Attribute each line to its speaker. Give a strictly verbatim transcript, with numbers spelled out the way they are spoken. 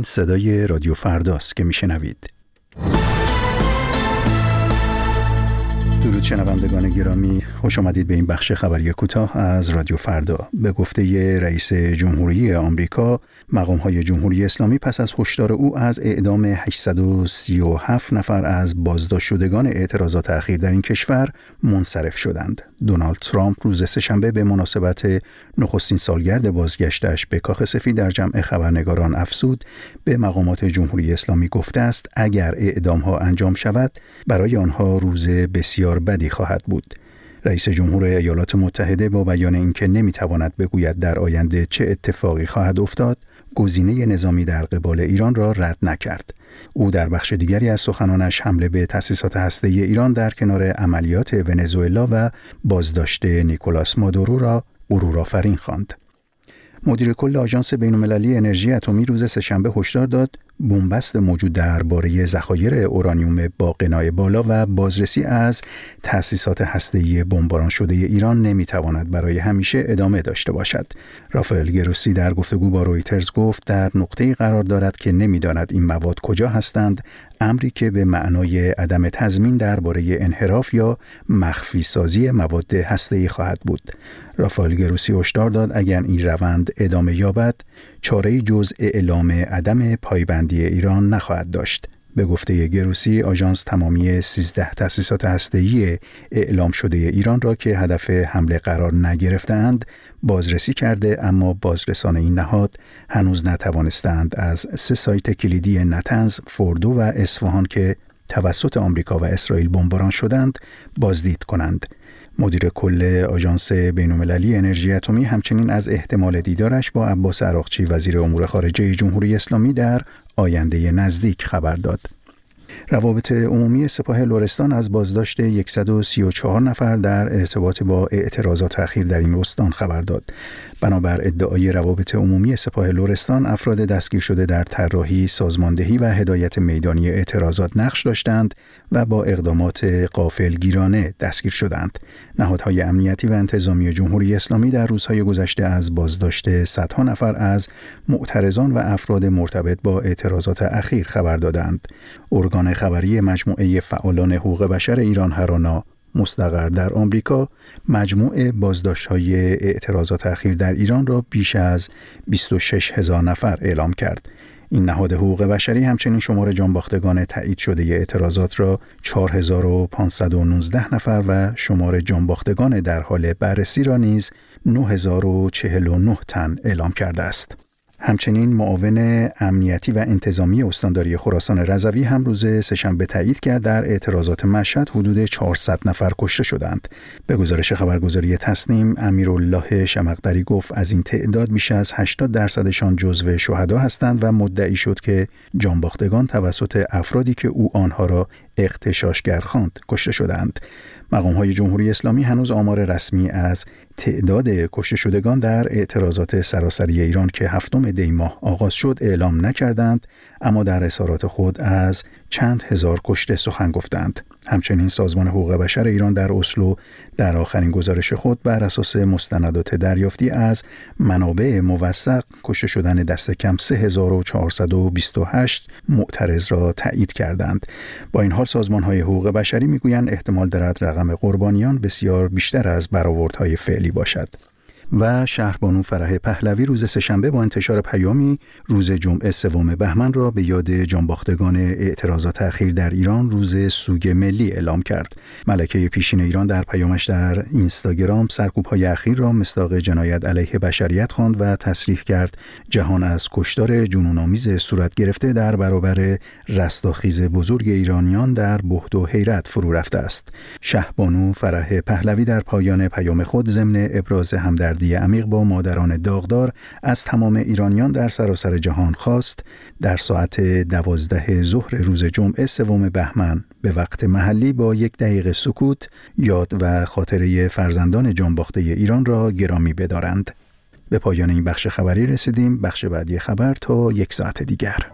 Speaker 1: صدای رادیو فرداست که میشنوید. درود شنوندگان گرامی، خوش آمدید به این بخش خبری کوتاه از رادیو فردا. به گفته رئیس جمهوری آمریکا، مقام‌های جمهوری اسلامی پس از هشدار او از اعدام هشتصد و سی و هفت نفر از بازداشت شدگان اعتراضات اخیر در این کشور منصرف شدند. دونالد ترامپ روز سه‌شنبه به مناسبت نخستین سالگرد بازگشتش به کاخ سفید در جمع خبرنگاران افزود به مقامات جمهوری اسلامی گفته است اگر اعدام‌ها انجام شود برای آنها روز بسیار بدی خواهد بود. رئیس جمهور ایالات متحده با بیان اینکه نمیتواند بگوید در آینده چه اتفاقی خواهد افتاد، گزینه نظامی در قبال ایران را رد نکرد. او در بخش دیگری از سخنانش حمله به تأسیسات هسته‌ای ایران در کنار عملیات ونزوئلا و بازداشت نیکولاس مادورو را غرورآفرین خواند. مدیر کل آژانس بین‌المللی انرژی اتمی روز سه‌شنبه هشدار داد بنبست موجود درباره ذخایر اورانیوم با غنای بالا و بازرسی از تأسیسات هسته‌ای بمباران شده ایران نمیتواند برای همیشه ادامه داشته باشد. رافائل گروسی در گفتگو با رویترز گفت در نقطه‌ای قرار دارد که نمیداند این مواد کجا هستند، امری که به معنای عدم تضمین درباره انحراف یا مخفی سازی مواد هسته‌ای خواهد بود. رافائل گروسی هشدار داد اگر این روند ادامه یابد، چاره‌ای جز اعلام عدم پایبندی ایران نخواهد داشت. به گفته گروسی، آژانس تمامی سیزده تأسیسات هسته‌ای اعلام شده ایران را که هدف حمله قرار نگرفتند بازرسی کرده، اما بازرسان این نهاد هنوز نتوانستند از سه سایت کلیدی نتنز، فوردو و اصفهان که توسط آمریکا و اسرائیل بمباران شدند بازدید کنند. مدیر کل آژانس بین‌المللی انرژی اتمی همچنین از احتمال دیدارش با عباس عراقچی وزیر امور خارجه جمهوری اسلامی در آینده نزدیک خبر داد. روابط عمومی سپاه لرستان از بازداشت صد و سی و چهار نفر در ارتباط با اعتراضات اخیر در این استان خبر داد. بنابر ادعای روابط عمومی سپاه لرستان، افراد دستگیر شده در طراحی، سازماندهی و هدایت میدانی اعتراضات نقش داشتند و با اقدامات غافلگیرانه دستگیر شدند. نهادهای امنیتی و انتظامی جمهوری اسلامی در روزهای گذشته از بازداشت صدها نفر از معترضان و افراد مرتبط با اعتراضات اخیر خبر دادند. ارگان خبری مجموعه فعالان حقوق بشر ایران هرانا مستقر در آمریکا مجموع بازداشت‌های اعتراضات اخیر در ایران را بیش از بیست و شش هزار نفر اعلام کرد. این نهاد حقوق بشری همچنین شمار جانباختگان تایید شده اعتراضات را چهار هزار و پانصد و نوزده نفر و شمار جانباختگان در حال بررسی را نیز نه هزار و چهل و نه تن اعلام کرده است. همچنین معاون امنیتی و انتظامی استانداری خراسان رضوی هم روز سه‌شنبه تایید کرد در اعتراضات مشهد حدود چهارصد نفر کشته شدند. به گزارش خبرگزاری تسنیم، امیرالله شمقدری گفت از این تعداد بیش از هشتاد درصدشان جزو شهدا هستند و مدعی شد که جانباختگان توسط افرادی که او آنها را اغتشاشگر خواند کشته شدند. مقام‌های جمهوری اسلامی هنوز آمار رسمی از تعداد کشته شدگان در اعتراضات سراسری ایران که هفتم دی ماه آغاز شد اعلام نکردند، اما در اظهارات خود از چند هزار کشته سخن گفتند. همچنین سازمان حقوق بشر ایران در اسلو در آخرین گزارش خود بر اساس مستندات دریافتی از منابع موثق کشته شدن دست کم سه هزار و چهارصد و بیست و هشت معترض را تایید کردند. با این حال سازمان‌های حقوق بشری میگویند احتمال دارد رقم قربانیان بسیار بیشتر از برآوردهای فعلی باشد. و شهربانو فرح پهلوی روز سه‌شنبه با انتشار پیامی روز جمعه سوم بهمن را به یاد جانباختگان اعتراضات اخیر در ایران روز سوگ ملی اعلام کرد. ملکه پیشین ایران در پیامش در اینستاگرام سرکوب‌های اخیر را مصداق جنایت علیه بشریت خواند و تصریح کرد جهان از کشتار جنون‌آمیز صورت گرفته در برابر رستاخیز بزرگ ایرانیان در بهت و حیرت فرو رفته است. شهربانو فرح پهلوی در پایان پیام خود ضمن ابراز همدردی عمیق با مادران داغدار از تمام ایرانیان در سراسر جهان خواست در ساعت دوازده ظهر روز جمعه سوم بهمن به وقت محلی با یک دقیقه سکوت یاد و خاطره فرزندان جانباخته ایران را گرامی بدارند. به پایان این بخش خبری رسیدیم. بخش بعدی خبر تا یک ساعت دیگر.